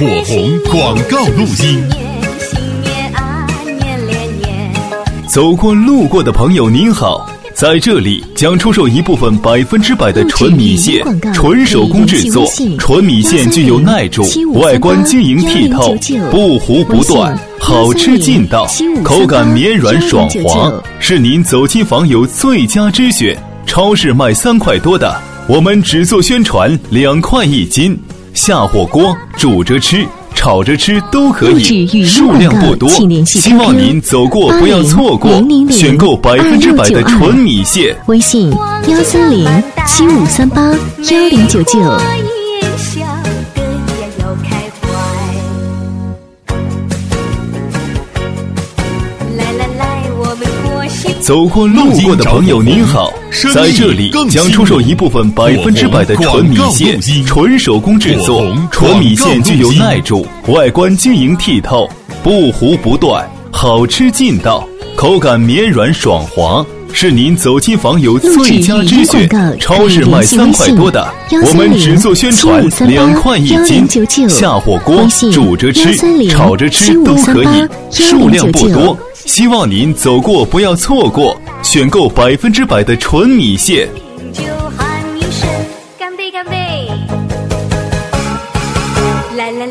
火红广告录音。走过路过的朋友您好，在这里将出售一部分100%的纯米线，纯手工制作，纯米线具有耐煮，外观晶莹剔透，不糊不断，好吃劲道，口感绵软爽滑，是您走亲访友最佳之选。超市卖3块多的，我们只做宣传2块1斤，下火锅煮着吃炒着吃都可以，数量不多，希望您走过不要错过，选购100%的纯米线。 微信13075381099。 走过路过的朋友您好，在这里将出售一部分100%的纯米线，纯手工制作，纯米线具有耐煮，外观晶莹剔透，不糊不断，好吃劲道，口感绵软爽滑，是您走亲访友最佳之选。超市卖3块多的，我们只做宣传2块1斤，下火锅煮着吃炒着吃都可以，数量不多，希望您走过不要错过，选购100%的纯米线。